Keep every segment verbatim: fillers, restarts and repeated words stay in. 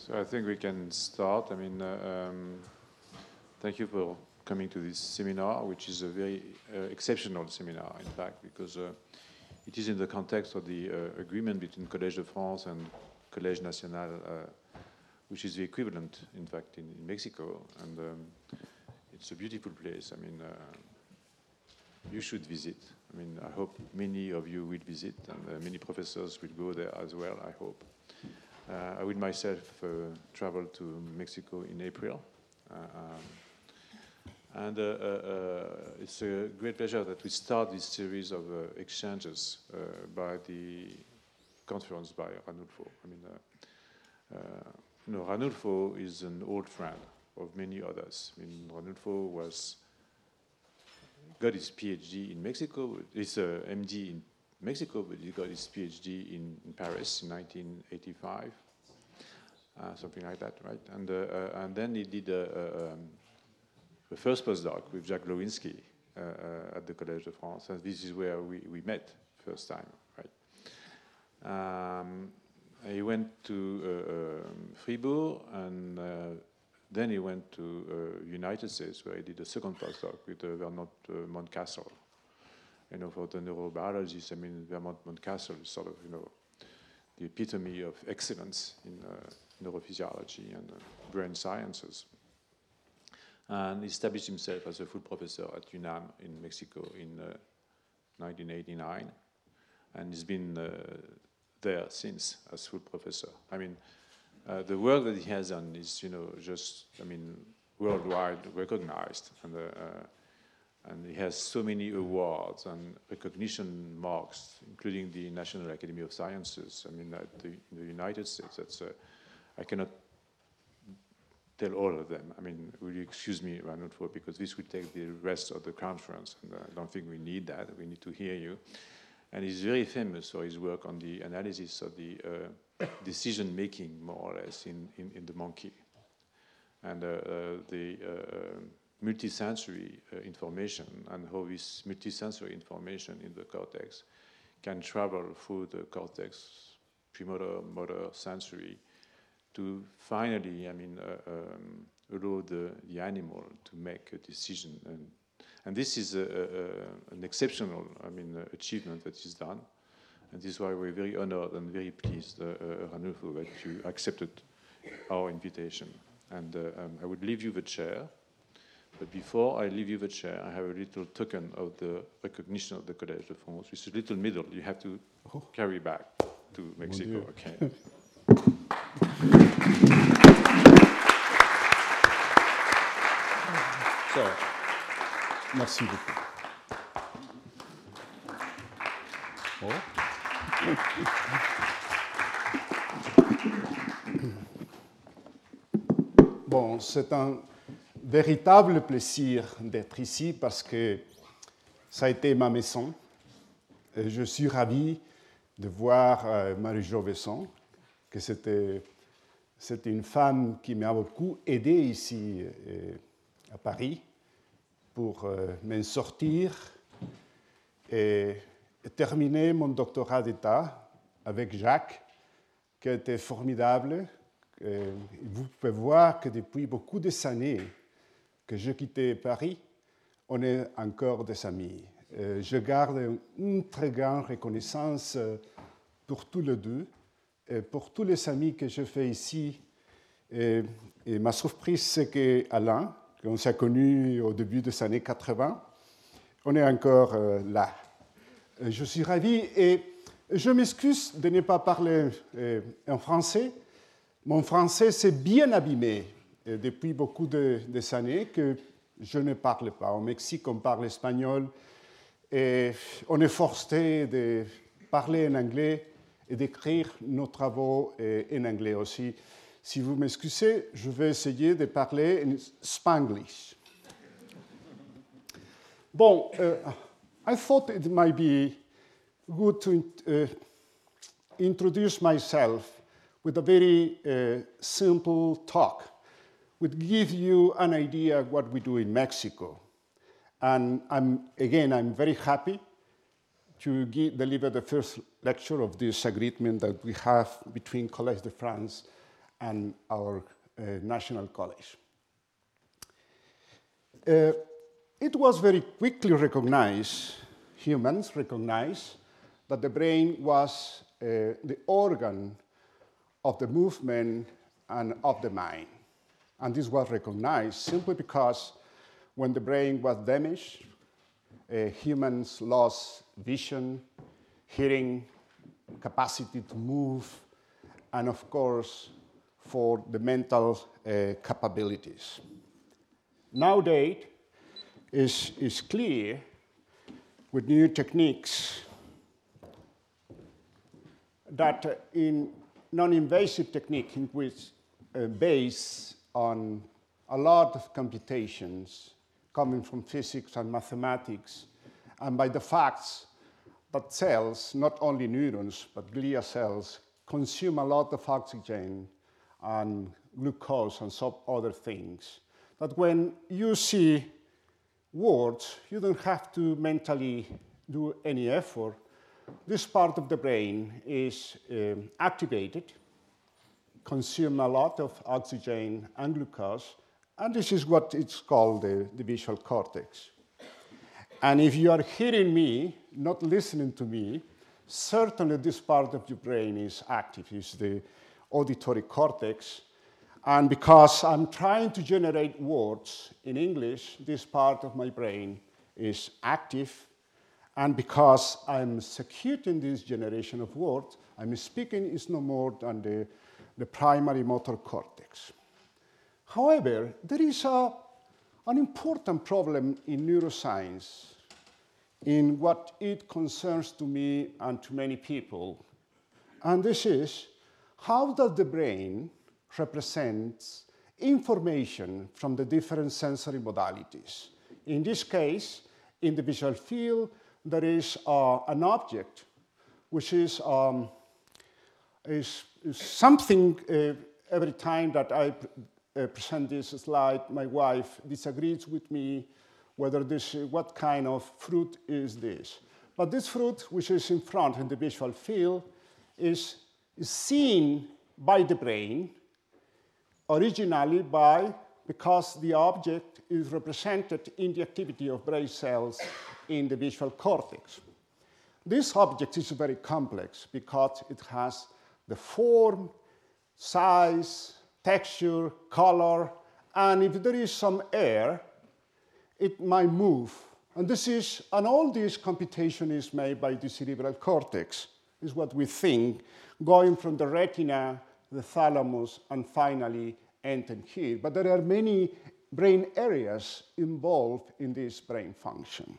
So I think we can start. I mean, uh, um, thank you for coming to this seminar, which is a very uh, exceptional seminar, in fact, because uh, it is in the context of the uh, agreement between Collège de France and Collège National, uh, which is the equivalent, in fact, in, in Mexico. And um, it's a beautiful place. I mean, uh, you should visit. I mean, I hope many of you will visit, and uh, many professors will go there as well, I hope. Uh, I will myself uh, travel to Mexico in April. Uh, um, and uh, uh, uh, it's a great pleasure that we start this series of uh, exchanges uh, by the conference by Ranulfo. I mean, uh, uh, you know, Ranulfo is an old friend of many others. I mean, Ranulfo was got his PhD in Mexico. He's a M D in Mexico, but he got his PhD in, in Paris in nineteen eighty-five, uh, something like that, right? And uh, uh, and then he did a, a, um, the first postdoc with Jacques Glowinski uh, uh, at the Collège de France, and this is where we, we met first time, right? Um, he went to uh, um, Fribourg, and uh, then he went to uh, United States, where he did a second postdoc with uh, Vermont uh, Mountcastle. You know, for the neurobiologists, I mean, Vermont Mountcastle is sort of, you know, the epitome of excellence in uh, neurophysiology and uh, brain sciences. And he established himself as a full professor at UNAM in Mexico in uh, nineteen eighty-nine, and he's been uh, there since as full professor. I mean, uh, the work that he has done is, you know, just, I mean, worldwide recognized, and uh, uh, And he has so many awards and recognition marks, including the National Academy of Sciences. I mean, at the, in the United States, that's uh, I cannot tell all of them. I mean, will you excuse me, Ranulfo, because this will take the rest of the conference, and I don't think we need that. We need to hear you. And he's very famous for his work on the analysis of the uh, decision-making, more or less, in, in, in the monkey. And uh, uh, the uh, multisensory uh, information, and how this multisensory information in the cortex can travel through the cortex, premotor, motor, sensory, to finally, I mean, uh, um, allow the, the animal to make a decision. And, and this is a, a, an exceptional, I mean, uh, achievement that is done. And this is why we're very honored and very pleased, uh, uh, Ranulfo, that you accepted our invitation. And uh, um, I would leave you the chair. But before I leave you the chair, I have a little token of the recognition of the Collège de France, which is a little middle. You have to oh. carry back to Mexico. Okay. So, merci beaucoup. Oh. Bon, c'est un véritable plaisir d'être ici parce que ça a été ma maison. Et je suis ravi de voir euh, Marie-Jo Besson, que c'était, c'était une femme qui m'a beaucoup aidé ici euh, à Paris pour euh, m'en sortir et, et terminer mon doctorat d'État avec Jacques, qui a été formidable. Et vous pouvez voir que depuis beaucoup d'années que j'ai quitté Paris, on est encore des amis. Euh, je garde une très grande reconnaissance pour tous les deux, et pour tous les amis que je fais ici. Et, et ma surprise, c'est qu'Alain, qu'on s'est connu au début des années quatre-vingts, on est encore euh, là. Je suis ravi et je m'excuse de ne pas parler euh, en français. Mon français s'est bien abîmé depuis beaucoup de, de années que je ne parle pas. Au Mexique, on parle espagnol et on est forcé de parler en anglais et d'écrire nos travaux en anglais aussi. Si vous m'excusez, je vais essayer de parler en Spanglish. Bon, uh, I thought it might be good to uh, introduce myself with a very uh, simple talk, would give you an idea of what we do in Mexico. And I'm, again, I'm very happy to give, deliver the first lecture of this agreement that we have between Collège de France and our uh, National College. Uh, it was very quickly recognized, humans recognized, that the brain was uh, the organ of the movement and of the mind. And this was recognized simply because when the brain was damaged, uh, humans lost vision, hearing, capacity to move, and of course, for the mental uh, capabilities. Nowadays, it's, it's clear with new techniques that uh, in non-invasive technique in which uh, based on a lot of computations coming from physics and mathematics, and by the facts that cells, not only neurons, but glia cells, consume a lot of oxygen and glucose and some other things. That when you see words, you don't have to mentally do any effort. This part of the brain is um, activated, consume a lot of oxygen and glucose, and this is what it's called the, the visual cortex. And if you are hearing me, not listening to me, certainly this part of your brain is active, it's the auditory cortex. And because I'm trying to generate words in English, this part of my brain is active. And because I'm executing this generation of words, I'm speaking is no more than the, the primary motor cortex. However, there is a, an important problem in neuroscience in what it concerns to me and to many people. And this is, how does the brain represent information from the different sensory modalities? In this case, in the visual field, there is uh, an object which is, um, is, is something uh, every time that I uh, present this slide, my wife disagrees with me whether this, uh, what kind of fruit is this. But this fruit, which is in front in the visual field, is, is seen by the brain originally by, because the object is represented in the activity of brain cells in the visual cortex. This object is very complex because it has the form, size, texture, color, and if there is some air, it might move. And this is, and all this computation is made by the cerebral cortex, is what we think, going from the retina, the thalamus, and finally ending here. But there are many brain areas involved in this brain function.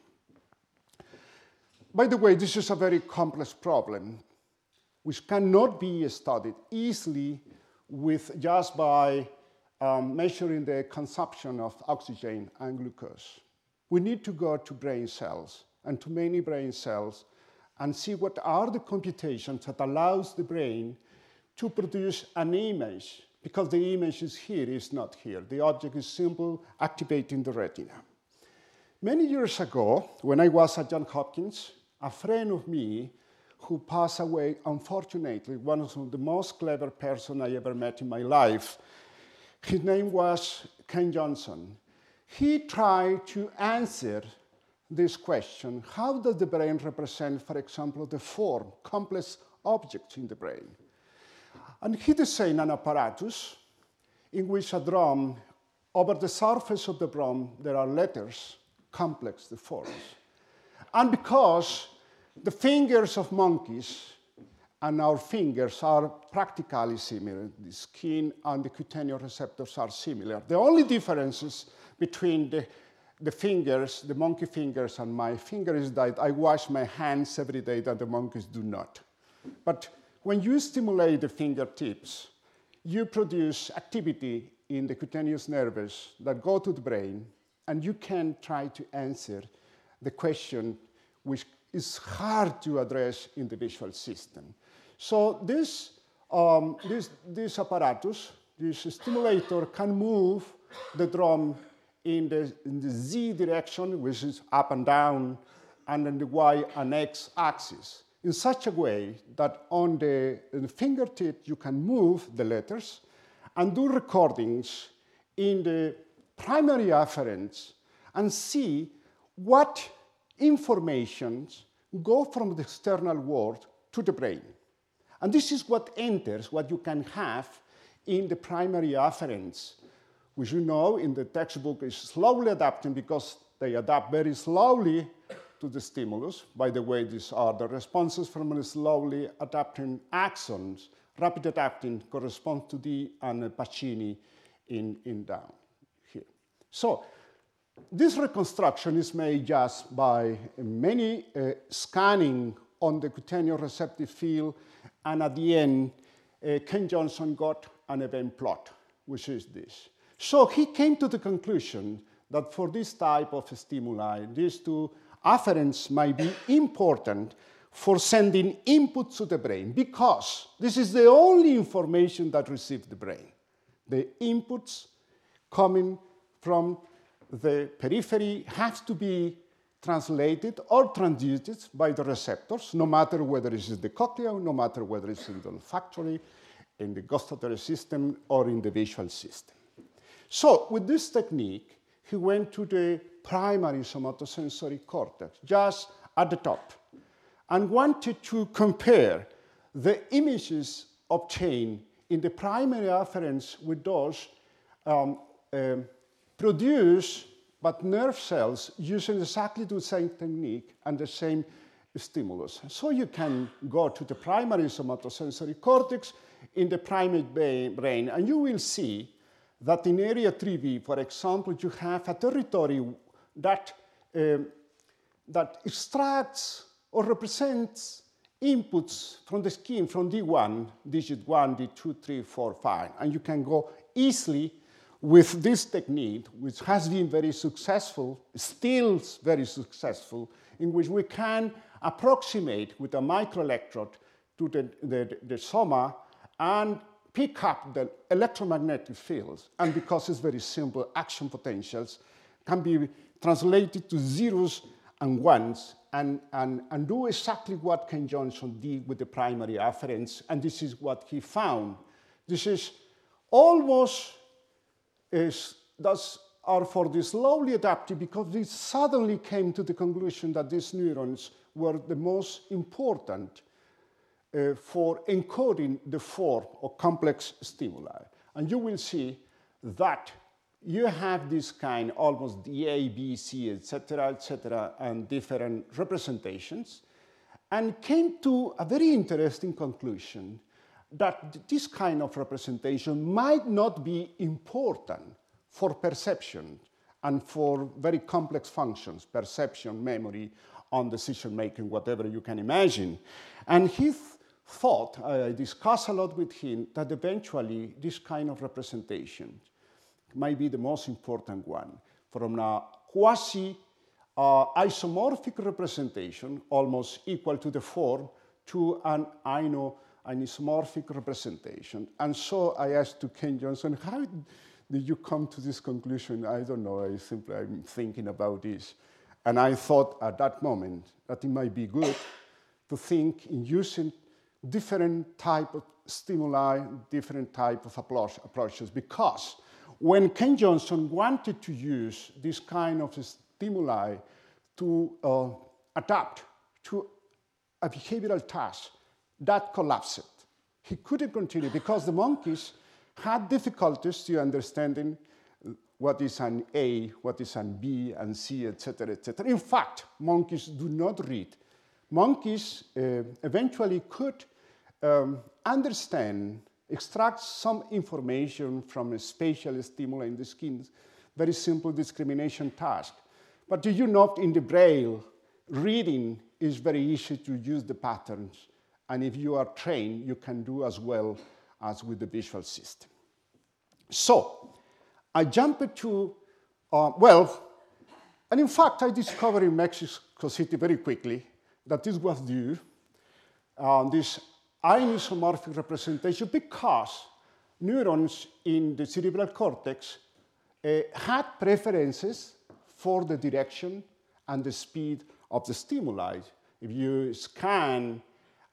By the way, this is a very complex problem which cannot be studied easily with just by um, measuring the consumption of oxygen and glucose. We need to go to brain cells and to many brain cells and see what are the computations that allows the brain to produce an image, because the image is here, is not here. The object is simply activating the retina. Many years ago, when I was at Johns Hopkins, a friend of me who passed away, unfortunately, one of the most clever person I ever met in my life, his name was Ken Johnson. He tried to answer this question: how does the brain represent, for example, the form, complex objects in the brain? And he designed an apparatus in which a drum, over the surface of the drum, there are letters, complex, the forms. And because the fingers of monkeys and our fingers are practically similar, the skin and the cutaneous receptors are similar. The only differences between the, the fingers, the monkey fingers and my finger is that I wash my hands every day that the monkeys do not. But when you stimulate the fingertips, you produce activity in the cutaneous nerves that go to the brain, and you can try to answer the question which is hard to address in the visual system. So this, um, this, this apparatus, this stimulator, can move the drum in the, in the Z direction, which is up and down, and in the Y and X axis, in such a way that on the, in the fingertip you can move the letters, and do recordings in the primary afferents and see what informations go from the external world to the brain. And this is what enters, what you can have in the primary afferents, which you know in the textbook is slowly adapting because they adapt very slowly to the stimulus. By the way, these are the responses from the slowly adapting axons. Rapid adapting corresponds to D and Pacini in, in down here. So this reconstruction is made just by many uh, scanning on the cutaneous receptive field, and at the end, uh, Ken Johnson got an event plot, which is this. So he came to the conclusion that for this type of stimuli, these two afferents might be important for sending input to the brain, because this is the only information that receives the brain. The inputs coming from the periphery have to be translated or transduced by the receptors, no matter whether it's in the cochlea, no matter whether it's in the olfactory, in the gustatory system, or in the visual system. So with this technique, he went to the primary somatosensory cortex, just at the top, and wanted to compare the images obtained in the primary afferents with those um, um, produced by nerve cells using exactly the same technique and the same stimulus. So you can go to the primary somatosensory cortex in the primate brain, and you will see that in area three B, for example, you have a territory that, um, that extracts or represents inputs from the skin from D one, digit one, D two, three, four, five. And you can go easily with this technique, which has been very successful, still very successful, in which we can approximate with a microelectrode to the, the, the soma and pick up the electromagnetic fields. And because it's very simple, action potentials can be translated to zeros and ones and, and, and do exactly what Ken Johnson did with the primary afferents. And this is what he found. This is almost is, thus are for the slowly adaptive, because we suddenly came to the conclusion that these neurons were the most important uh, for encoding the form of complex stimuli. And you will see that you have this kind, almost D, A, B, C, et cetera, et cetera, and different representations, and came to a very interesting conclusion that this kind of representation might not be important for perception and for very complex functions, perception, memory, on decision-making, whatever you can imagine. And he th thought, I discussed a lot with him, that eventually this kind of representation might be the most important one, from a quasi uh, isomorphic representation, almost equal to the form, to an ino anisomorphic representation. And so I asked to Ken Johnson, how did you come to this conclusion? I don't know, I simply, I'm thinking about this. And I thought at that moment that it might be good to think in using different type of stimuli, different type of approach, approaches, because when Ken Johnson wanted to use this kind of stimuli to uh, adapt to a behavioral task, that collapsed. He couldn't continue because the monkeys had difficulties to understanding what is an A, what is an B, and C, et cetera, et cetera. In fact, monkeys do not read. Monkeys uh, eventually could um, understand, extract some information from a spatial stimuli in the skin, very simple discrimination task. But do you know, in the Braille, reading is very easy to use the patterns. And if you are trained, you can do as well as with the visual system. So I jumped to, uh, well, and in fact, I discovered in Mexico City very quickly that this was due, uh, this anisomorphic representation, because neurons in the cerebral cortex uh, had preferences for the direction and the speed of the stimuli. If you scan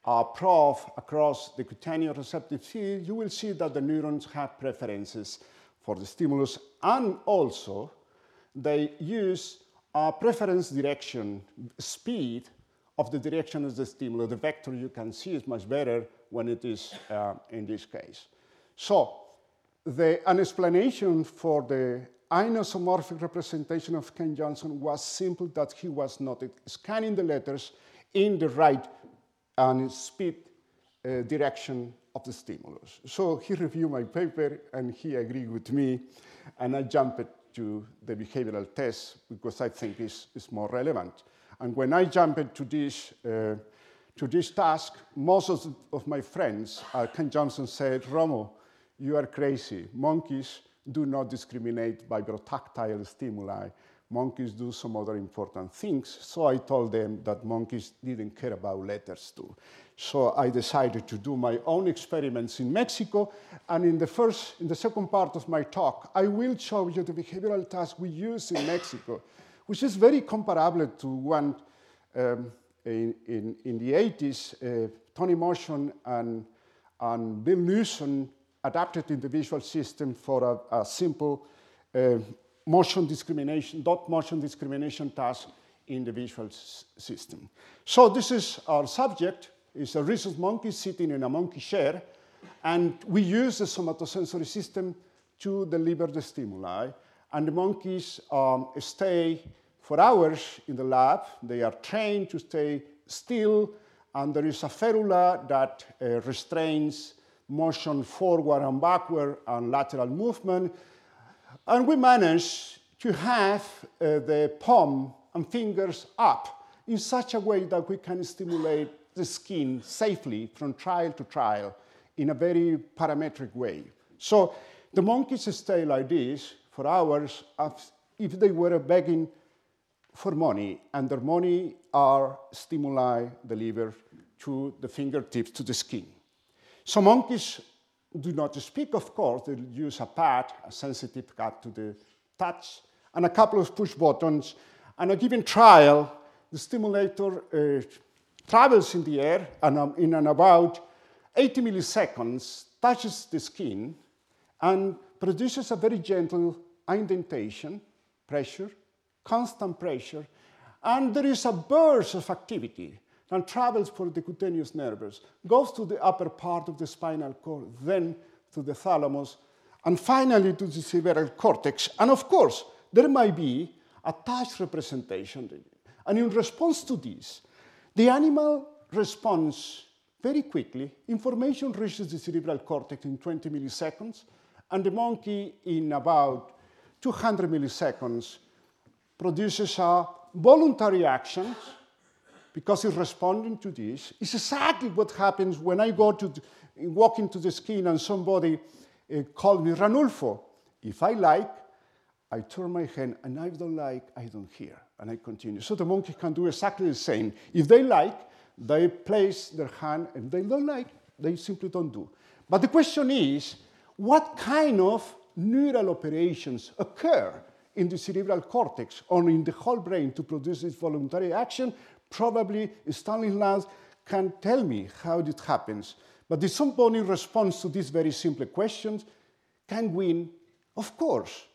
uh, probe across the cutaneous receptive field, you will see that the neurons have preferences for the stimulus, and also they use a preference direction, speed of the direction of the stimulus. The vector you can see is much better when it is uh, in this case. So the, an explanation for the anosomorphic representation of Ken Johnson was simple, that he was not scanning the letters in the right and speed uh, direction of the stimulus. So he reviewed my paper and he agreed with me, and I jumped to the behavioral test because I think it's, it's more relevant. And when I jumped to this, uh, to this task, most of, of my friends, uh, Ken Johnson said, Romo, you are crazy. Monkeys do not discriminate by tactile stimuli. Monkeys do some other important things. So I told them that monkeys didn't care about letters too. So I decided to do my own experiments in Mexico. And in the first, in the second part of my talk, I will show you the behavioral task we use in Mexico, which is very comparable to one um, in, in, in the eighties. Uh, Tony Motion and, and Bill Newsom adapted in the visual system for a, a simple uh, motion discrimination, dot motion discrimination task in the visual system. So this is our subject. It's a rhesus monkey sitting in a monkey chair, and we use the somatosensory system to deliver the stimuli. And the monkeys um, stay for hours in the lab. They are trained to stay still, and there is a ferula that uh, restrains motion forward and backward and lateral movement. And we managed to have uh, the palm and fingers up in such a way that we can stimulate the skin safely from trial to trial in a very parametric way. So the monkeys stay like this for hours as if they were begging for money, and their money are stimuli delivered to the fingertips, to the skin. So monkeys do not speak, of course. They use a pad, a sensitive pad to the touch, and a couple of push buttons. And a given trial, the stimulator uh, travels in the air and um, in and about eighty milliseconds touches the skin and produces a very gentle indentation, pressure, constant pressure, and there is a burst of activity and travels for the cutaneous nerves, goes to the upper part of the spinal cord, then to the thalamus, and finally to the cerebral cortex. And of course, there might be a touch representation. And in response to this, the animal responds very quickly. Information reaches the cerebral cortex in twenty milliseconds, and the monkey in about two hundred milliseconds produces a voluntary action because it's responding to this. It's exactly what happens when I go to walk into the skin and somebody uh, calls me Ranulfo. If I like, I turn my head, and if I don't like, I don't hear, and I continue. So the monkey can do exactly the same. If they like, they place their hand, and if they don't like, they simply don't do. But the question is, what kind of neural operations occur in the cerebral cortex or in the whole brain to produce this voluntary action? Probably Stanley Lance can tell me how it happens. But the somebody response to these very simple questions can win, of course.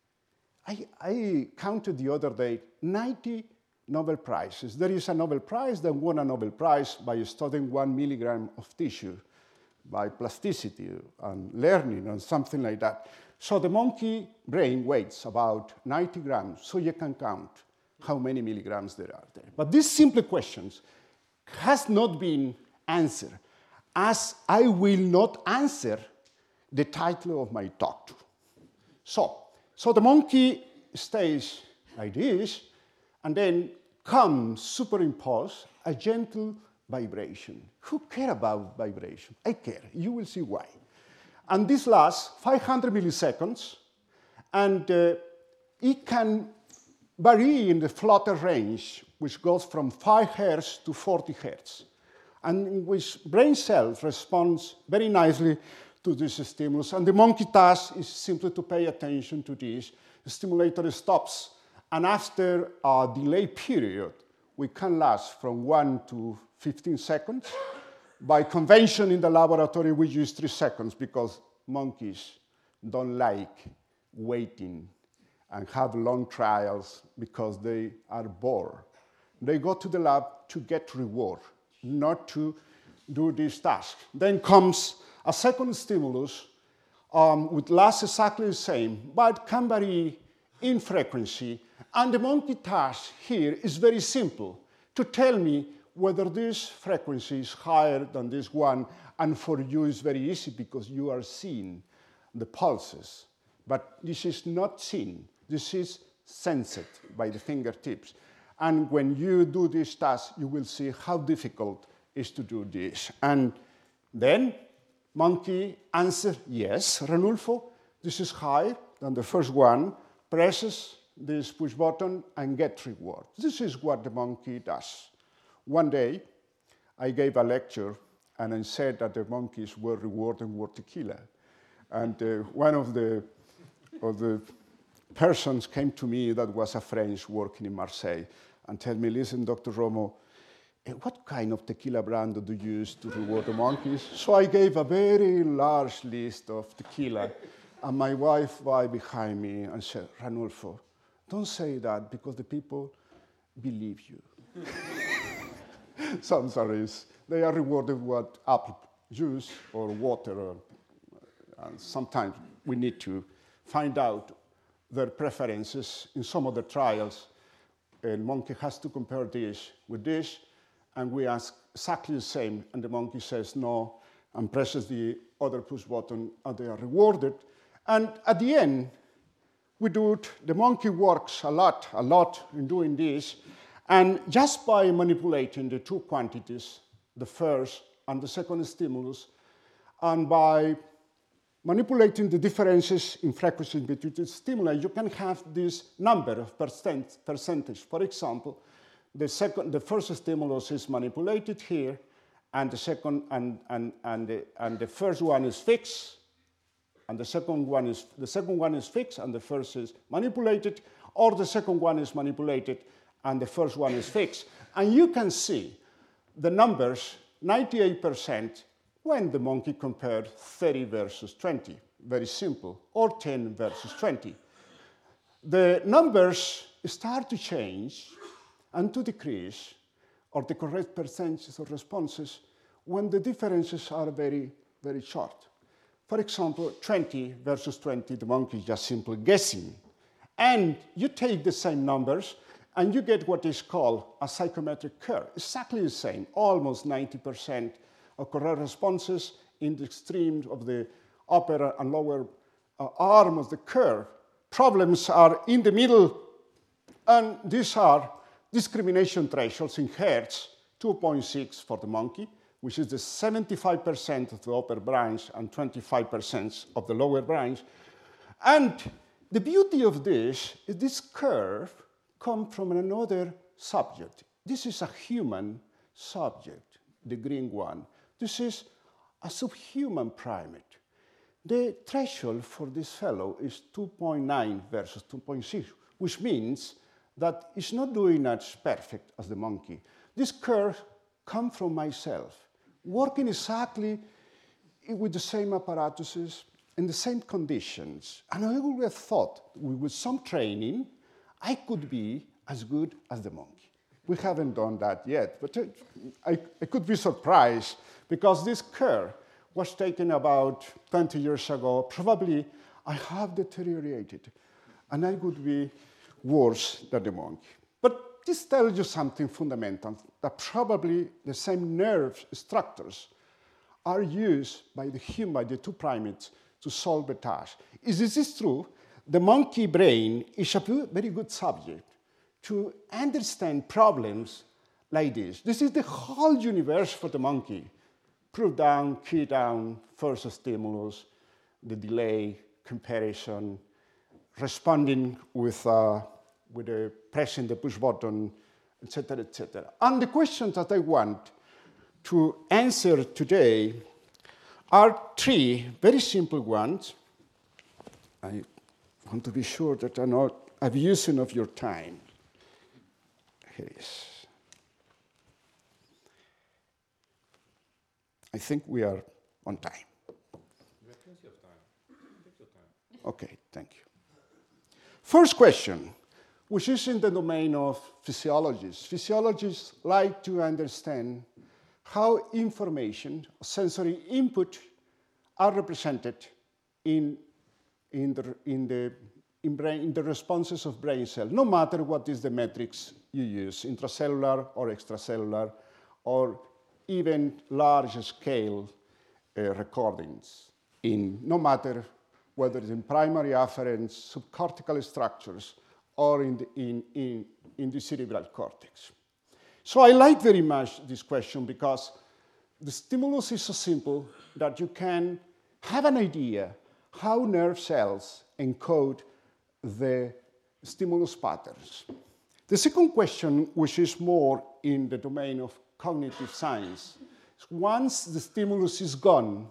I, I counted the other day ninety Nobel Prizes. There is a Nobel Prize that won a Nobel Prize by studying one milligram of tissue, by plasticity and learning and something like that. So the monkey brain weighs about ninety grams, so you can count how many milligrams there are there. But these simple questions has not been answered, as I will not answer the title of my talk to. So, so the monkey stays like this, and then comes superimposed a gentle vibration. Who cares about vibration? I care. You will see why. And this lasts five hundred milliseconds, and uh, it can vary in the flutter range, which goes from five hertz to forty hertz, and in which brain cells responds very nicely to this stimulus. And the monkey task is simply to pay attention to this. The stimulator stops, and after a delay period, we can last from one to fifteen seconds, By convention in the laboratory, we use three seconds because monkeys don't like waiting and have long trials because they are bored. They go to the lab to get reward, not to do this task. Then comes a second stimulus, um, which lasts exactly the same, but can vary in frequency. And the monkey task here is very simple, to tell me whether this frequency is higher than this one, and for you it's very easy because you are seeing the pulses. But this is not seen, this is sensed by the fingertips. And when you do this task, you will see how difficult it is to do this. And then monkey answers yes, Ranulfo, this is higher than the first one, presses this push button and gets reward. This is what the monkey does. One day, I gave a lecture, and I said that the monkeys were rewarding war tequila. And uh, one of the, of the persons came to me that was a French working in Marseille and told me, listen, Doctor Romo, eh, what kind of tequila brand do you use to reward the monkeys? So I gave a very large list of tequila, and my wife was behind me and said, Ranulfo, don't say that because the people believe you. Some sorries, they are rewarded with apple juice or water. Or, and sometimes we need to find out their preferences. In some of the trials, a monkey has to compare this with this, and we ask exactly the same, and the monkey says no, and presses the other push button, and they are rewarded. And at the end, we do it, the monkey works a lot, a lot in doing this, and just by manipulating the two quantities, the first and the second stimulus, and by manipulating the differences in frequency between the stimuli, you can have this number of percent, percentage. For example, the, second, the first stimulus is manipulated here, and the second and, and, and, the, and the first one is fixed, and the second one is the second one is fixed, and the first is manipulated, or the second one is manipulated, and the first one is fixed. And you can see the numbers, ninety-eight percent, when the monkey compared thirty versus twenty. Very simple, or ten versus twenty. The numbers start to change and to decrease, or the correct percentages of responses, when the differences are very, very short. For example, twenty versus twenty, the monkey is just simply guessing. And you take the same numbers, and you get what is called a psychometric curve. Exactly the same, almost ninety percent of correct responses in the extremes of the upper and lower uh, arm of the curve. Problems are in the middle, and these are discrimination thresholds in hertz, two point six for the monkey, which is the seventy-five percent of the upper branch and twenty-five percent of the lower branch. And the beauty of this is this curve comes from another subject. This is a human subject, the green one. This is a subhuman primate. The threshold for this fellow is two point nine versus two point six, which means that it's not doing as perfect as the monkey. This curve comes from myself, working exactly with the same apparatuses in the same conditions. And I would have thought, with some training, I could be as good as the monkey. We haven't done that yet, but I, I could be surprised because this curve was taken about twenty years ago. Probably I have deteriorated, and I would be worse than the monkey. But this tells you something fundamental, that probably the same nerve structures are used by the human, by the two primates, to solve the task. If this is true, the monkey brain is a very good subject to understand problems like this. This is the whole universe for the monkey. Proof down, key down, first stimulus, the delay, comparison, responding with, uh, with a pressing the push button, et cetera, et cetera. And the questions that I want to answer today are three very simple ones. I want to be sure that I'm not abusing of your time. Here it is. I think we are on time. We have plenty of time. Take your time. Okay, thank you. First question, which is in the domain of physiologists. Physiologists like to understand how information, sensory input, are represented in, in, the, in, the, in, brain, in the responses of brain cells, no matter what is the metrics you use, intracellular or extracellular, or even large-scale uh, recordings, in no matter whether it's in primary afferents, subcortical structures, or in the, in, in, in the cerebral cortex. So I like very much this question because the stimulus is so simple that you can have an idea how nerve cells encode the stimulus patterns. The second question, which is more in the domain of cognitive science, is once the stimulus is gone,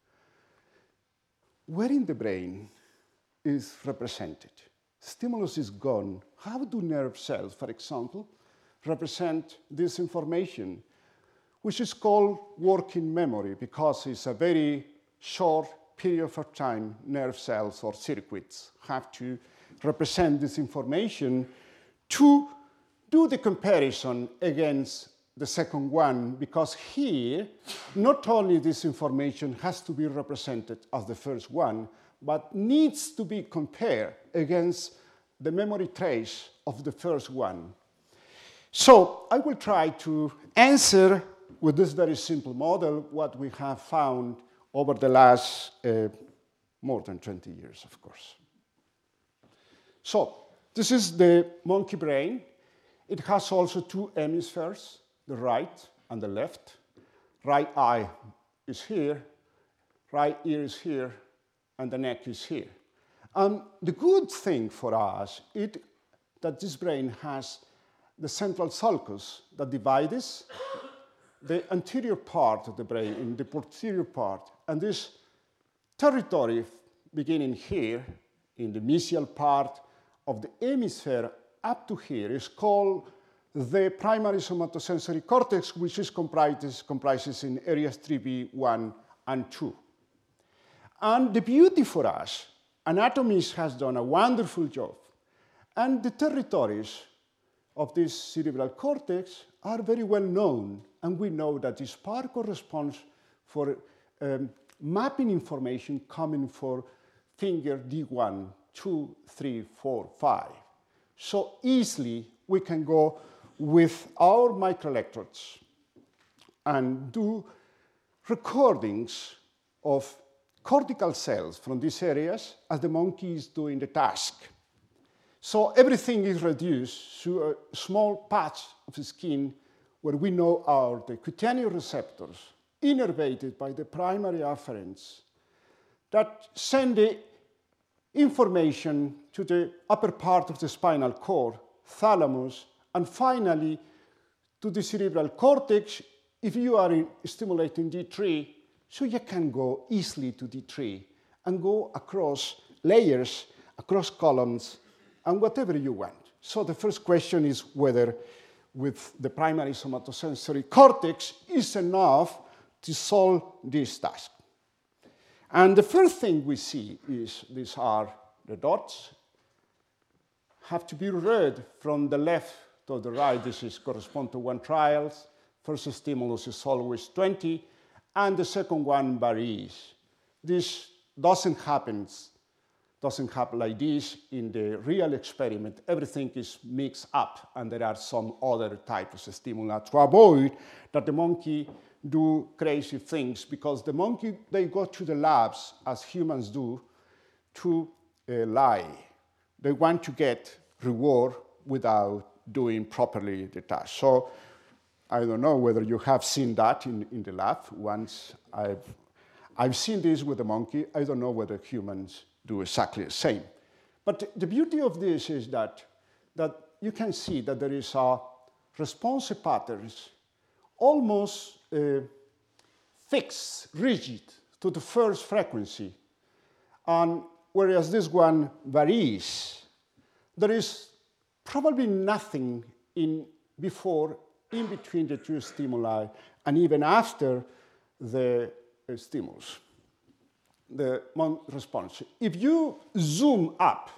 where in the brain is represented? Stimulus is gone. How do nerve cells, for example, represent this information, which is called working memory because it's a very short period of time nerve cells or circuits have to represent this information to do the comparison against the second one, because here, not only this information has to be represented as the first one, but needs to be compared against the memory trace of the first one. So I will try to answer with this very simple model what we have found over the last uh, more than twenty years, of course. So this is the monkey brain. It has also two hemispheres, the right and the left. Right eye is here, right ear is here, and the neck is here. And the good thing for us is that this brain has the central sulcus that divides the anterior part of the brain in the posterior part. And this territory beginning here in the mesial part of the hemisphere up to here is called the primary somatosensory cortex, which is comprises, comprises in areas three B, one, and two. And the beauty for us, anatomists has done a wonderful job, and the territories of this cerebral cortex are very well known, and we know that this part corresponds for um, mapping information coming for finger D one, two, three, four, five. So easily we can go with our microelectrodes and do recordings of cortical cells from these areas as the monkey is doing the task. So everything is reduced to a small patch of the skin where we know are the cutaneous receptors innervated by the primary afferents that send the information to the upper part of the spinal cord, thalamus, and finally to the cerebral cortex if you are in stimulating D three, so you can go easily to D three and go across layers, across columns, and whatever you want. So the first question is whether with the primary somatosensory cortex is enough to solve this task. And the first thing we see is these are the dots, have to be read from the left to the right. This is correspond to one trials. First stimulus is always twenty, and the second one varies. This doesn't happen, doesn't happen like this in the real experiment. Everything is mixed up, and there are some other types of stimuli to avoid that the monkey do crazy things, because the monkey, they go to the labs, as humans do, to uh, lie. They want to get reward without doing properly the task. So I don't know whether you have seen that in, in the lab. Once I've, I've seen this with the monkey. I don't know whether humans do exactly the same. But the beauty of this is that, that you can see that there is a responsive patterns almost uh, fixed, rigid to the first frequency. And whereas this one varies, there is probably nothing in before, in between the two stimuli, and even after the uh, stimulus, the Monk response. If you zoom up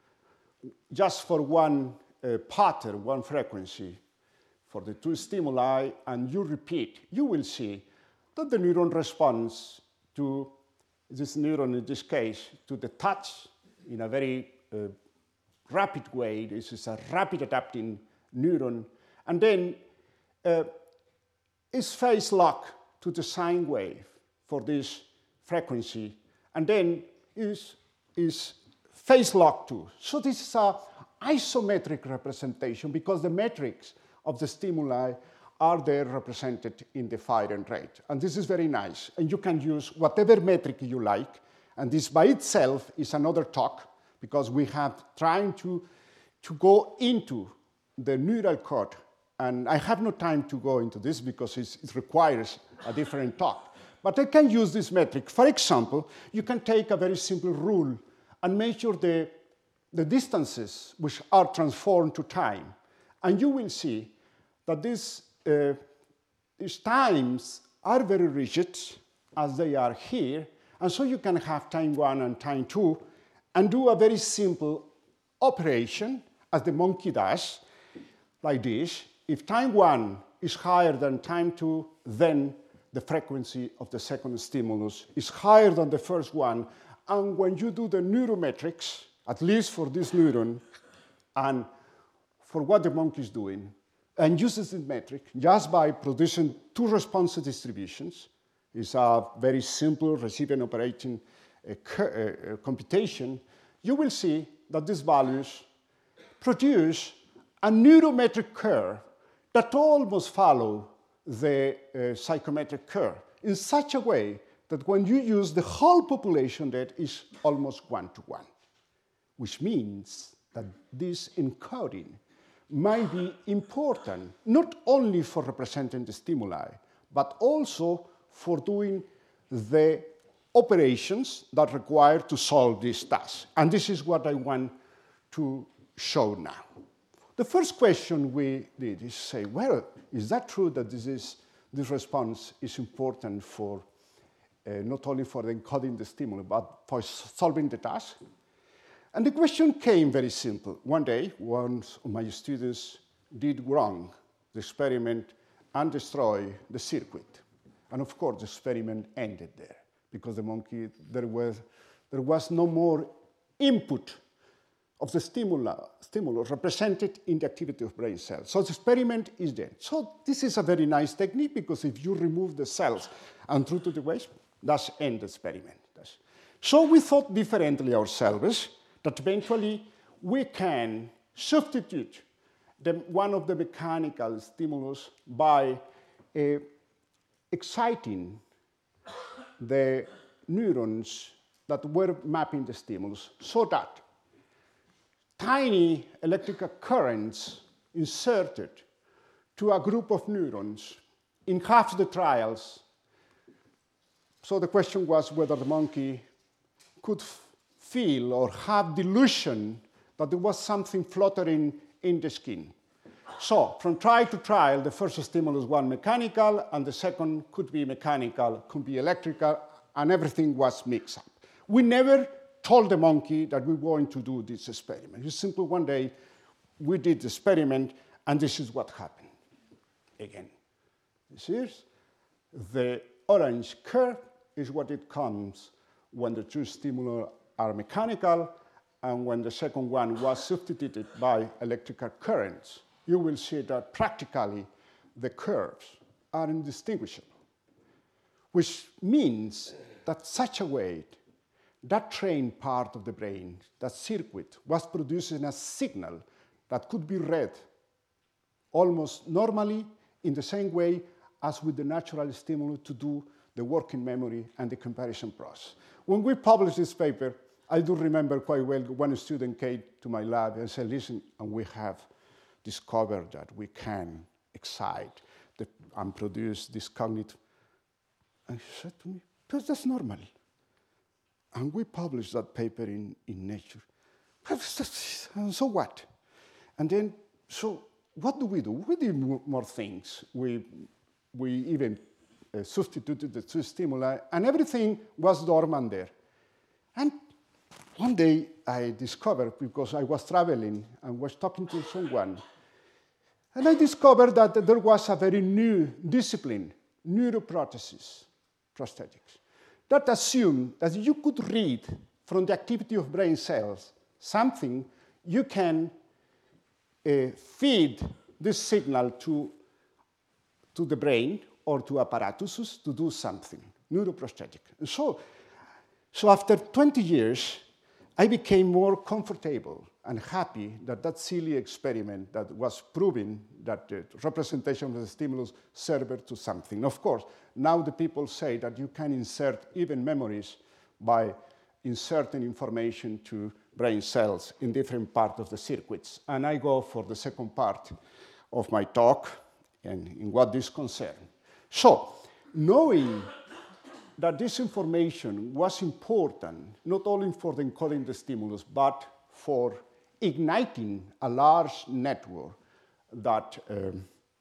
just for one uh, pattern, one frequency for the two stimuli, and you repeat, you will see that the neuron responds to this neuron, in this case, to the touch in a very uh, rapid way. This is a rapid adapting neuron. And then uh, is phase lock to the sine wave for this frequency, and then is, is phase lock too. So this is an isometric representation because the metrics of the stimuli are there represented in the firing rate. And this is very nice. And you can use whatever metric you like. And this by itself is another talk because we have trying to, to go into the neural code. And I have no time to go into this because it's, it requires a different talk. But I can use this metric. For example, you can take a very simple rule and measure the, the distances which are transformed to time. And you will see that these, uh, these times are very rigid, as they are here. And so you can have time one and time two and do a very simple operation, as the monkey does, like this. If time one is higher than time two, then the frequency of the second stimulus is higher than the first one. And when you do the neurometrics, at least for this neuron, and for what the monkey is doing, and uses this metric just by producing two response distributions, it's a very simple receiving operating uh, uh, computation, you will see that these values produce a neurometric curve that almost follow the uh, psychometric curve in such a way that when you use the whole population, that is almost one-to-one, which means that this encoding might be important, not only for representing the stimuli, but also for doing the operations that require to solve this task. And this is what I want to show now. The first question we did is say, well, is that true that this, is, this response is important for uh, not only for encoding the stimuli, but for solving the task? And the question came very simple. One day, one of my students did wrong the experiment and destroy the circuit. And of course, the experiment ended there because the monkey, there was, there was no more input of the stimulus, stimulus represented in the activity of brain cells. So the experiment is dead. So this is a very nice technique because if you remove the cells and throw to the waste, that's end the experiment. That's. So we thought differently ourselves that eventually we can substitute the, one of the mechanical stimulus by uh, exciting the neurons that were mapping the stimulus so that tiny electrical currents inserted to a group of neurons in half the trials. So the question was whether the monkey could feel or have delusion that there was something fluttering in the skin. So from trial to trial, the first stimulus was mechanical, and the second could be mechanical, could be electrical, and everything was mixed up. We never told the monkey that we were going to do this experiment. It's simply one day we did the experiment, and this is what happened. Again, this is the orange curve is what it comes when the two stimuli are mechanical, and when the second one was substituted by electrical currents, you will see that practically the curves are indistinguishable, which means that such a way, that trained part of the brain, that circuit, was producing a signal that could be read almost normally in the same way as with the natural stimulus to do the working memory and the comparison process. When we published this paper, I do remember quite well one student came to my lab and said, listen, and we have discovered that we can excite the, and produce this cognitive. And he said to me, but that's normal. And we published that paper in, in Nature. So what? And then, so what do we do? We do more things. We, we even uh, substituted the two stimuli, and everything was dormant there. And one day I discovered, because I was traveling and was talking to someone, and I discovered that there was a very new discipline, neuroprosthesis, prosthetics, that assumed that you could read from the activity of brain cells something you can uh, feed this signal to, to the brain or to apparatuses to do something, neuroprosthetic. And so, so after twenty years, I became more comfortable and happy that that silly experiment that was proving that the representation of the stimulus served to something. Of course, now the people say that you can insert even memories by inserting information to brain cells in different parts of the circuits. And I go for the second part of my talk and in what this concerns. So, knowing that this information was important, not only for the encoding the stimulus, but for igniting a large network that um,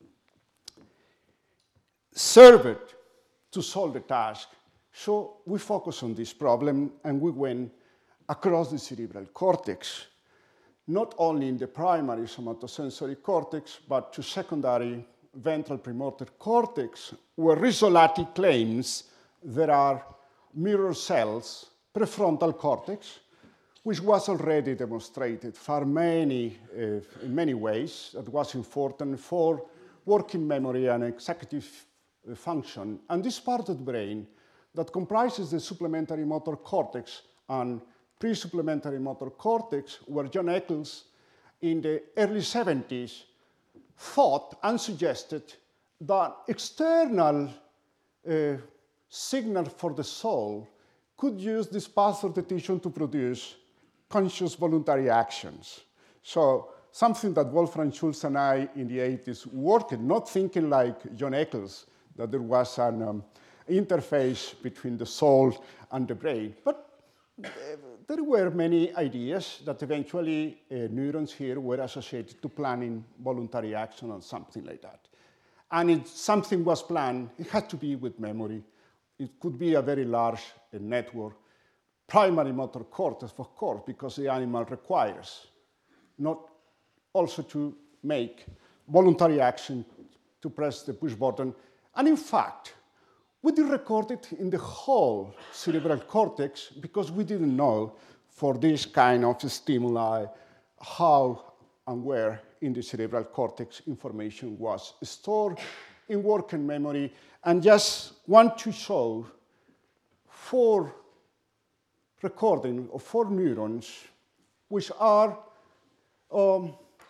served to solve the task. So we focused on this problem, and we went across the cerebral cortex, not only in the primary somatosensory cortex, but to secondary ventral premotor cortex, where Rizzolatti claims there are mirror cells, prefrontal cortex, which was already demonstrated for many, uh, in many ways, that was important for working memory and executive function. And this part of the brain that comprises the supplementary motor cortex and pre-supplementary motor cortex, where John Eccles in the early seventies thought and suggested that external uh, signal for the soul could use this part of the tissue to produce conscious voluntary actions. So something that Wolfram Schultz and I in the eighties worked, not thinking like John Eccles, that there was an um, interface between the soul and the brain. But uh, there were many ideas that eventually uh, neurons here were associated to planning voluntary action or something like that. And if something was planned, it had to be with memory. It could be a very large uh, network. Primary motor cortex, of course, because the animal requires not also to make voluntary action to press the push button. And in fact, we did record it in the whole cerebral cortex because we didn't know for this kind of stimuli how and where in the cerebral cortex information was stored in working memory. And just want to show four recording of four neurons, which are um,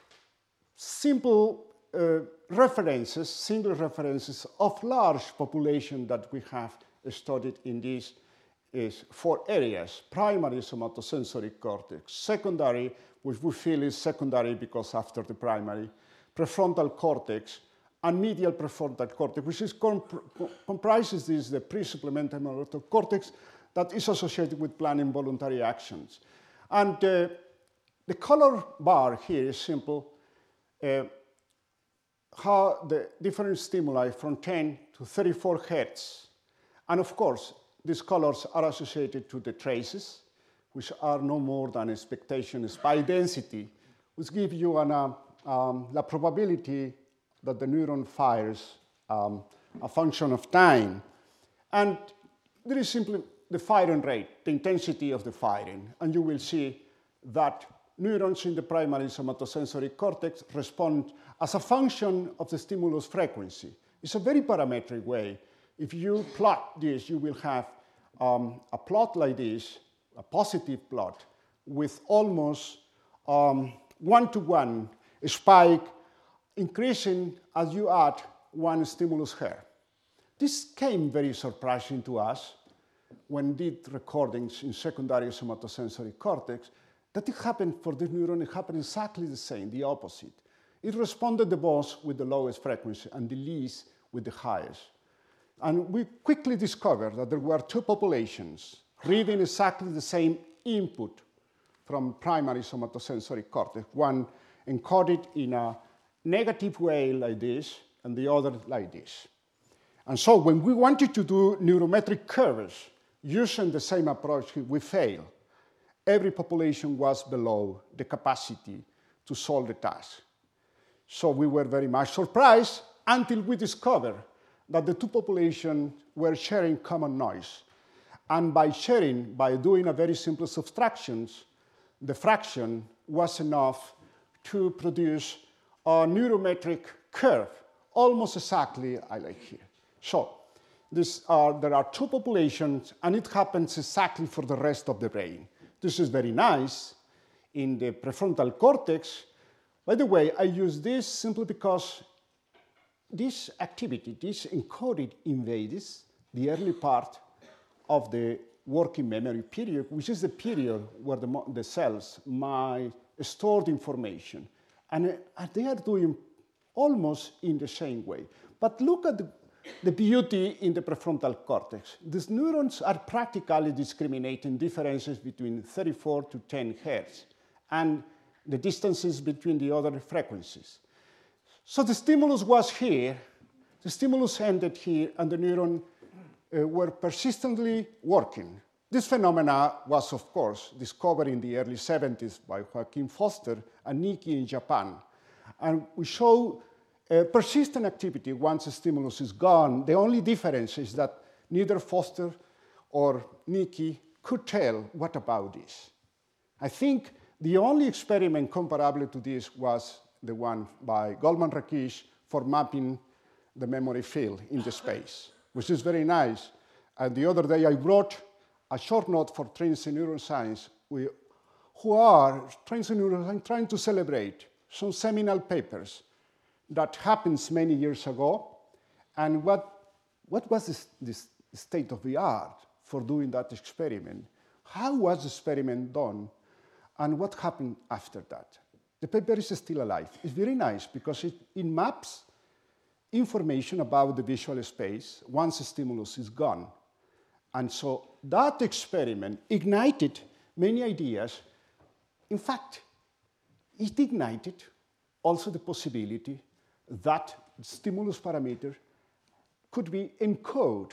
simple uh, references, single references of large population that we have studied in these is four areas: primary somatosensory cortex, secondary, which we feel is secondary because after the primary, prefrontal cortex, and medial prefrontal cortex, which is comp comprises this the pre-supplementary motor cortex that is associated with planning voluntary actions. And uh, the color bar here is simple. Uh, how the different stimuli from ten to thirty-four hertz. And of course, these colors are associated to the traces, which are no more than expectation spike density, which give you an, uh, um, the probability that the neuron fires um, a function of time. And there is simply the firing rate, the intensity of the firing. And you will see that neurons in the primary somatosensory cortex respond as a function of the stimulus frequency. It's a very parametric way. If you plot this, you will have um, a plot like this, a positive plot, with almost um, one-to-one spike increasing as you add one stimulus here. This came very surprising to us when did recordings in secondary somatosensory cortex, that it happened for this neuron, it happened exactly the same, the opposite. It responded the most with the lowest frequency and the least with the highest. And we quickly discovered that there were two populations reading exactly the same input from primary somatosensory cortex, one encoded in a negative way like this, and the other like this. And so when we wanted to do neurometric curves using the same approach, we failed. Every population was below the capacity to solve the task. So we were very much surprised until we discovered that the two populations were sharing common noise. And by sharing, by doing a very simple subtractions, the fraction was enough to produce a neurometric curve, almost exactly like here. So this are, there are two populations, and it happens exactly for the rest of the brain. This is very nice. In the prefrontal cortex, by the way, I use this simply because this activity, this encoded invades the early part of the working memory period, which is the period where the, the cells might store the information. And uh, they are doing almost in the same way. But look at the, the beauty in the prefrontal cortex. These neurons are practically discriminating differences between thirty-four to ten hertz and the distances between the other frequencies. So the stimulus was here, the stimulus ended here, and the neuron uh, were persistently working. This phenomena was, of course, discovered in the early seventies by Joaquin Foster and Nikki in Japan. And we show uh, persistent activity once the stimulus is gone. The only difference is that neither Foster or Nikki could tell what about this. I think the only experiment comparable to this was the one by Goldman Rakish for mapping the memory field in the space, which is very nice. And the other day I wrote a short note for Trinity Neuroscience, we, who are Trinity Neuroscience trying to celebrate some seminal papers that happens many years ago, and what, what was this, this state of the art for doing that experiment? How was the experiment done, and what happened after that? The paper is still alive. It's very nice because it, it maps information about the visual space once the stimulus is gone. And so that experiment ignited many ideas. In fact, it ignited also the possibility that stimulus parameter could be encoded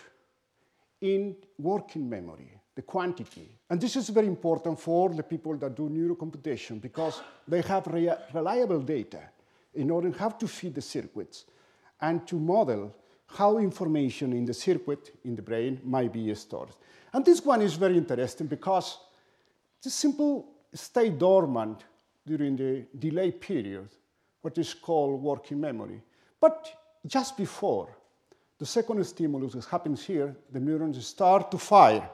in working memory, the quantity. And this is very important for the people that do neurocomputation because they have re reliable data in order how to feed the circuits and to model how information in the circuit in the brain might be stored. And this one is very interesting because the simple stay dormant during the delay period, what is called working memory. But just before the second stimulus that happens here, the neurons start to fire.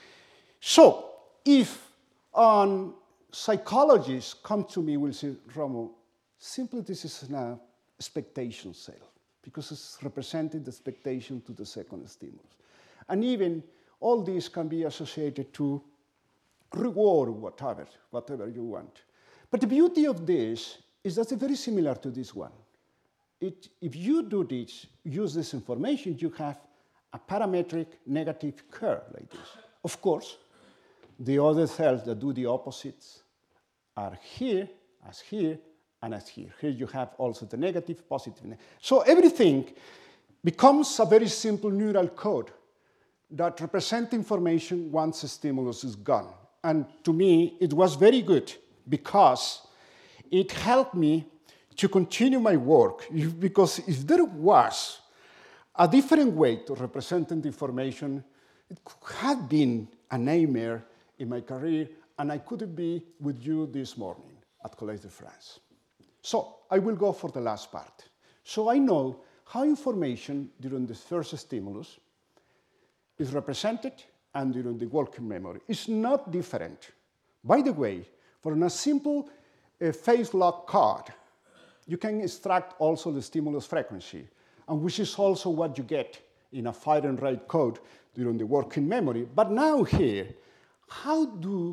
So if um, psychologists come to me will say, Romo, simply this is an expectation cell because it's representing the expectation to the second stimulus. And even all these can be associated to reward whatever, whatever you want. But the beauty of this is that it's very similar to this one. It, if you do this, use this information, you have a parametric negative curve like this. Of course, the other cells that do the opposites are here, as here, and as here. Here you have also the negative, positive. So everything becomes a very simple neural code that represents information once the stimulus is gone. And to me, it was very good because it helped me to continue my work. Because if there was a different way to represent the information, it could have been a nightmare in my career, and I couldn't be with you this morning at Collège de France. So I will go for the last part. So I know how information during the first stimulus is represented and during the working memory. It's not different. By the way, for a simple uh, phase lock card, you can extract also the stimulus frequency, and which is also what you get in a fire and write code during the working memory. But now here, how do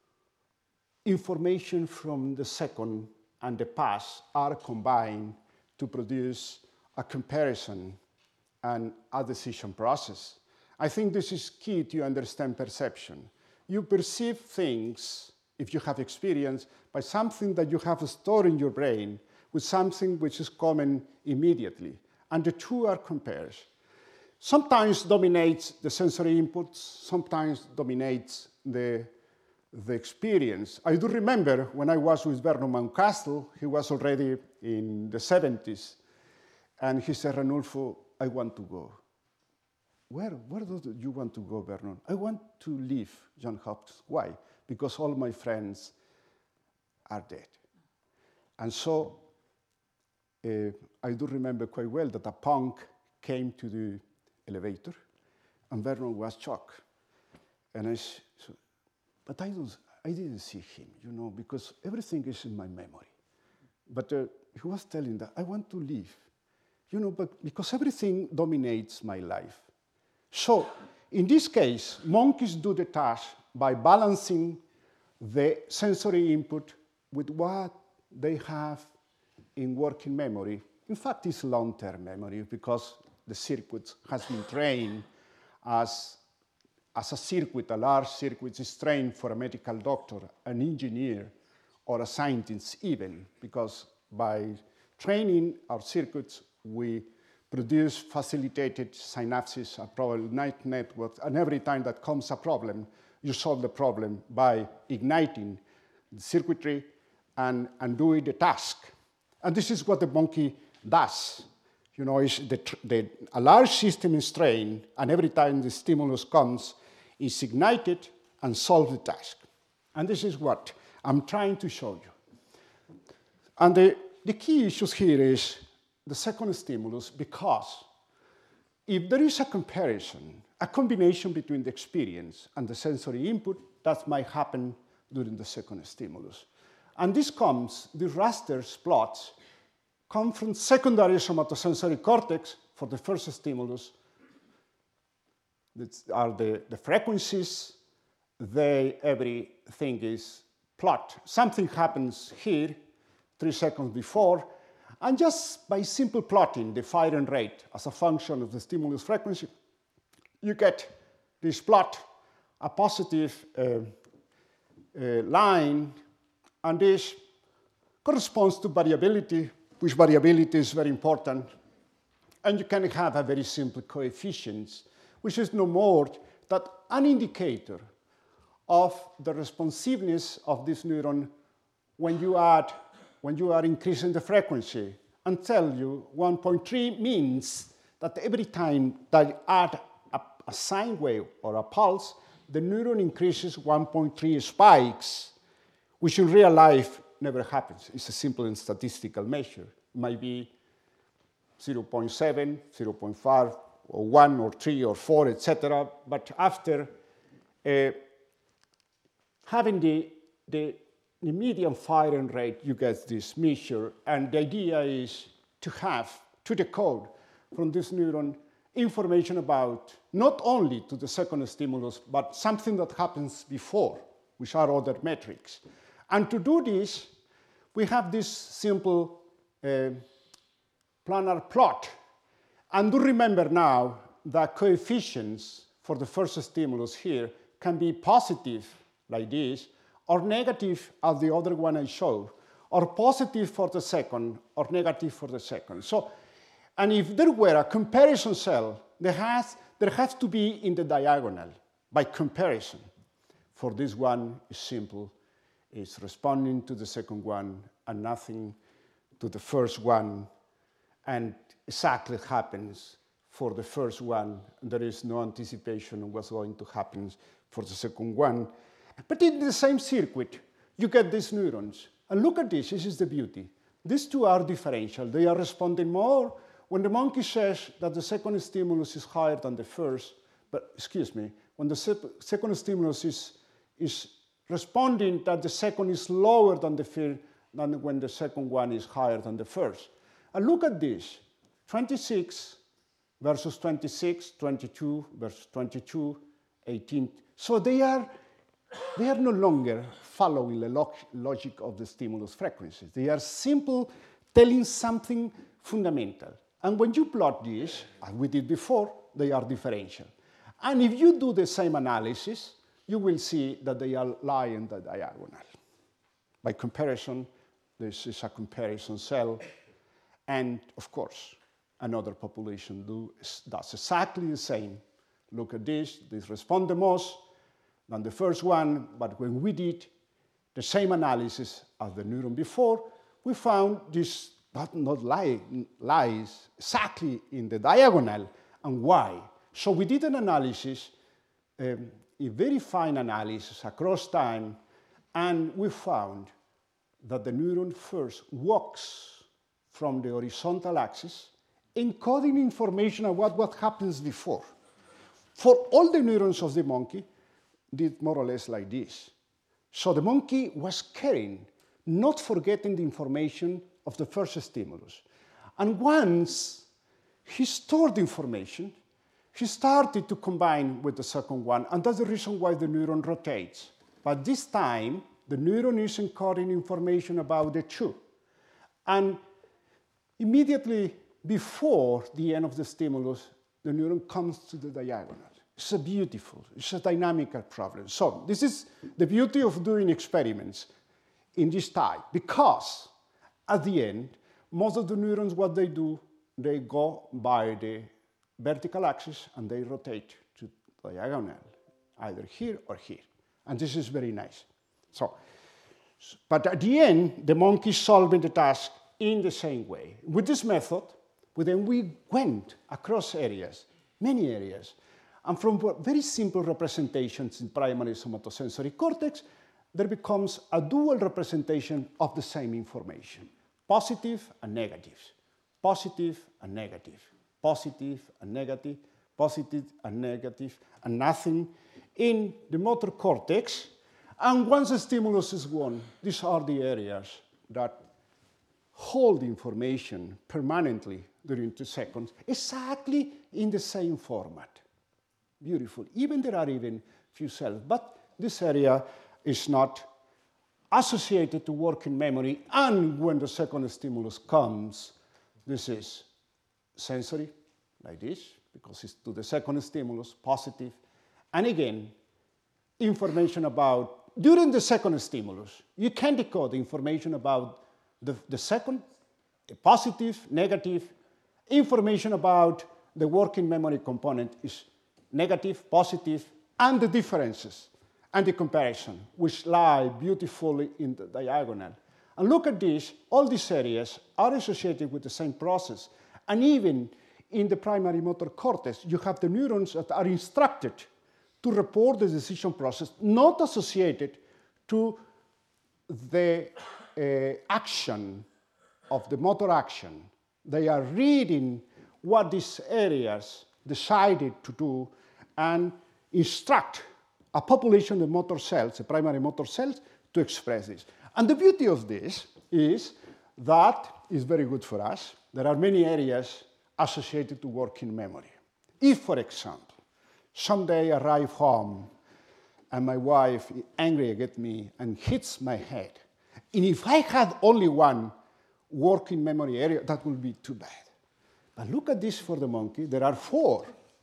information from the second and the past are combined to produce a comparison and a decision process? I think this is key to understand perception. You perceive things, if you have experience, by something that you have stored in your brain with something which is common immediately, and the two are compared. sometimes dominates the sensory inputs, sometimes dominates the, the experience. I do remember when I was with Vernon Mountcastle, he was already in the seventies, and he said, Ranulfo, I want to go. Where, where do you want to go, Vernon? I want to leave Johns Hopkins. Why? Because all my friends are dead. And so uh, I do remember quite well that a punk came to the elevator, and Vernon was shocked. And I said, but I, don't, I didn't see him, you know, because everything is in my memory. But uh, he was telling that I want to leave, you know, but because everything dominates my life. So in this case, monkeys do the task by balancing the sensory input with what they have in working memory. In fact, it's long-term memory because the circuit has been trained as, as a circuit, a large circuit is trained for a medical doctor, an engineer, or a scientist even, because by training our circuits, we produce facilitated synapses, a probably night network, and every time that comes a problem, you solve the problem by igniting the circuitry and, and doing the task. And this is what the monkey does. You know, is the, the, a large system is trained, and every time the stimulus comes, it's ignited and solves the task. And this is what I'm trying to show you. And the, the key issues here is the second stimulus, because if there is a comparison, a combination between the experience and the sensory input, that might happen during the second stimulus. And this comes, the rasters plots, come from secondary somatosensory cortex for the first stimulus. That are the, the frequencies. They, everything is plot. Something happens here, three seconds before, and just by simple plotting the firing rate as a function of the stimulus frequency, you get this plot, a positive uh, uh, line, and this corresponds to variability, which variability is very important. And you can have a very simple coefficient, which is no more than an indicator of the responsiveness of this neuron when you add, when you are increasing the frequency. And tell you one point three means that every time that you add a, a sine wave or a pulse, the neuron increases one point three spikes, which in real life never happens. It's a simple and statistical measure. It might be zero point seven, zero point five, or one, or three, or four, et cetera. But after uh, having the, the, the median firing rate, you get this measure. And the idea is to have, to decode from this neuron information about not only to the second stimulus, but something that happens before, which are other metrics. And to do this, we have this simple uh, planar plot. And do remember now that coefficients for the first stimulus here can be positive, like this, or negative, as the other one I showed, or positive for the second, or negative for the second. So, and if there were a comparison cell, there has, there has to be in the diagonal by comparison. For this one is simple. It's responding to the second one and nothing to the first one. And exactly happens for the first one. There is no anticipation of what's going to happen for the second one. But in the same circuit, you get these neurons. And look at this, this is the beauty. These two are differential. They are responding more when the monkey says that the second stimulus is higher than the first, but excuse me, when the se second stimulus is, is responding that the second is lower than the first, than when the second one is higher than the first. And look at this, twenty-six versus twenty-six, twenty-two versus twenty-two, eighteen. So they are, they are no longer following the log logic of the stimulus frequencies. They are simple telling something fundamental. And when you plot this, as we did before, they are differential. And if you do the same analysis, you will see that they are lie in the diagonal. By comparison, this is a comparison cell. And of course, another population do, does exactly the same. Look at this, this responds the most than the first one, but when we did the same analysis as the neuron before, we found this not, not lie, lies exactly in the diagonal, and why? So we did an analysis, um, a very fine analysis across time, and we found that the neuron first walks from the horizontal axis, encoding information about what happens before. For all the neurons of the monkey, did more or less like this. So the monkey was carrying, not forgetting the information of the first stimulus. And once he stored the information, he started to combine with the second one, and that's the reason why the neuron rotates. But this time, the neuron is encoding information about the two. And immediately before the end of the stimulus, the neuron comes to the diagonal. It's a beautiful, it's a dynamical problem. So this is the beauty of doing experiments in this type, because at the end, most of the neurons, what they do, they go by the vertical axis and they rotate to diagonal, either here or here. And this is very nice. So, but at the end, the monkey is solving the task in the same way. With this method, then we went across areas, many areas, and from very simple representations in primary somatosensory cortex, there becomes a dual representation of the same information, positive and negative, positive and negative, positive and negative, positive and negative, and nothing in the motor cortex. And once the stimulus is gone, these are the areas that hold information permanently during two seconds, exactly in the same format. Beautiful. Even there are even few cells, but this area is not associated to working memory, and when the second stimulus comes, this is sensory, like this, because it's to the second stimulus, positive, and again, information about, during the second stimulus, you can decode the information about the, the second, positive, negative, information about the working memory component is negative, positive, and the differences and the comparison, which lie beautifully in the diagonal. And look at this, all these areas are associated with the same process. And even in the primary motor cortex, you have the neurons that are instructed to report the decision process, not associated to the uh, action of the motor action. They are reading what these areas decided to do and instruct a population of motor cells, the primary motor cells, to express this. And the beauty of this is that is very good for us. There are many areas associated to working memory. If, for example, someday I arrive home and my wife is angry at me and hits my head, and if I had only one working memory area, that would be too bad. But look at this for the monkey, there are four.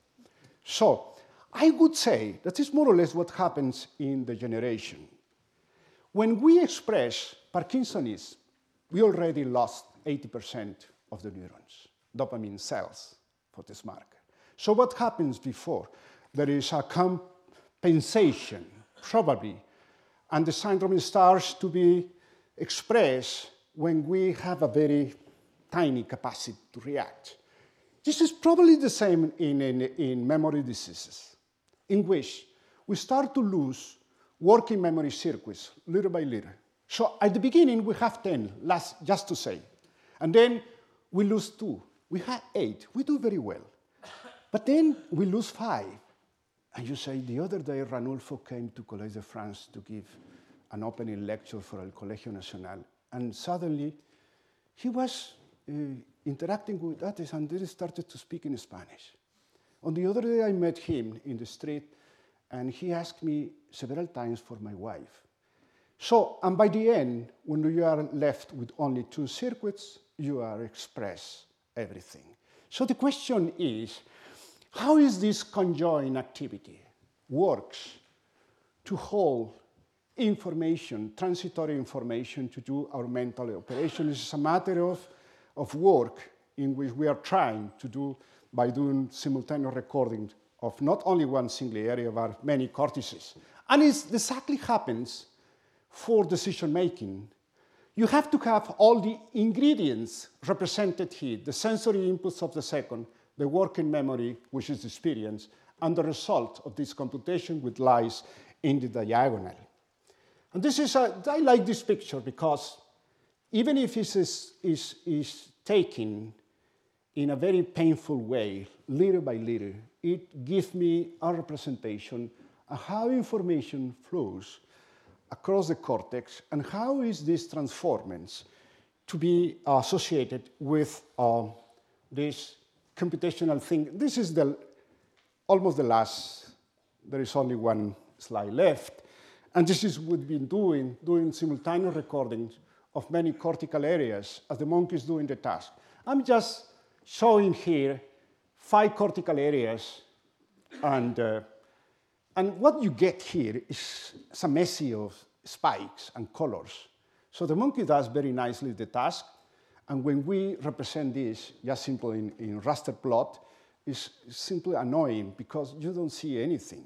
So I would say that is more or less what happens in degeneration. When we express Parkinsonism, we already lost eighty percent of the neurons, dopamine cells for this marker. So what happens before? There is a compensation, probably, and the syndrome starts to be expressed when we have a very tiny capacity to react. This is probably the same in, in, in memory diseases, in which we start to lose working memory circuits little by little. So at the beginning, we have ten, last, just to say. And then we lose two. We have eight. We do very well. But then we lose five. And you say, the other day, Ranulfo came to Collège de France to give an opening lecture for El Colegio Nacional. And suddenly, he was uh, interacting with others, and then he started to speak in Spanish. On the other day, I met him in the street, and he asked me several times for my wife. So, and by the end, when you are left with only two circuits, you are express everything. So the question is, how is this conjoined activity works to hold information, transitory information to do our mental operations? It's a matter of, of work in which we are trying to do by doing simultaneous recording of not only one single area, but many cortices. And it exactly happens for decision making. You have to have all the ingredients represented here, the sensory inputs of the second, the working memory, which is experience, and the result of this computation which lies in the diagonal. And this is, a, I like this picture because even if it is, is, is taken in a very painful way, little by little, it gives me a representation of how information flows across the cortex and how is this transformance to be associated with uh, this computational thing. This is the, almost the last, there is only one slide left. And this is what we've been doing, doing simultaneous recordings of many cortical areas as the monkey is doing the task. I'm just showing here five cortical areas, and, uh, and what you get here is some messy of spikes and colors. So the monkey does very nicely the task, and when we represent this just simply in, in raster plot, it's simply annoying because you don't see anything.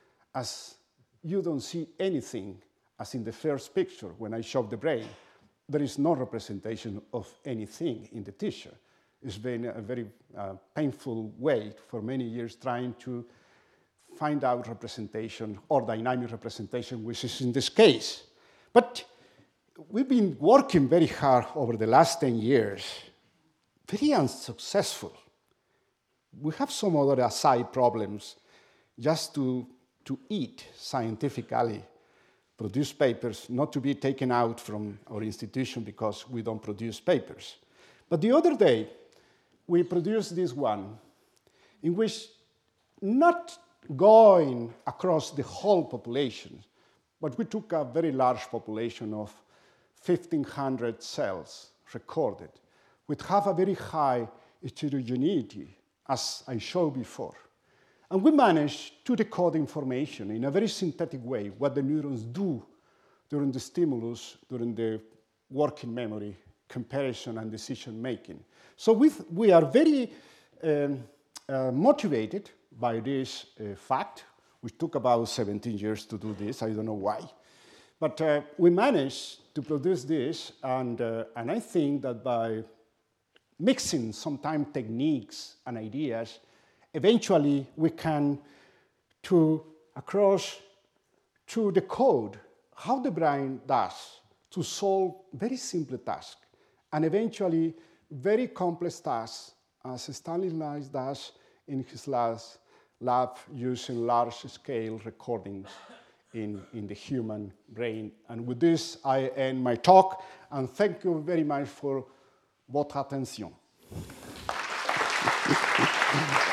As you don't see anything as in the first picture when I show the brain. There is no representation of anything in the tissue. It's been a very uh, painful way for many years trying to find out representation or dynamic representation, which is in this case. But we've been working very hard over the last ten years, very unsuccessful. We have some other side problems just to, to eat scientifically, produce papers, not to be taken out from our institution because we don't produce papers. But the other day, we produced this one, in which not going across the whole population, but we took a very large population of fifteen hundred cells recorded, which have a very high heterogeneity, as I showed before. And we managed to decode information in a very synthetic way, what the neurons do during the stimulus, during the working memory, comparison, and decision making. So we, we are very um, uh, motivated by this uh, fact. We took about seventeen years to do this, I don't know why. But uh, we managed to produce this, and, uh, and I think that by mixing sometimes techniques and ideas, eventually we can, to across, to decode how the brain does to solve very simple tasks, and eventually very complex tasks, as Stanley Nice does in his last lab using large-scale recordings in, in the human brain. And with this, I end my talk, and thank you very much for votre attention.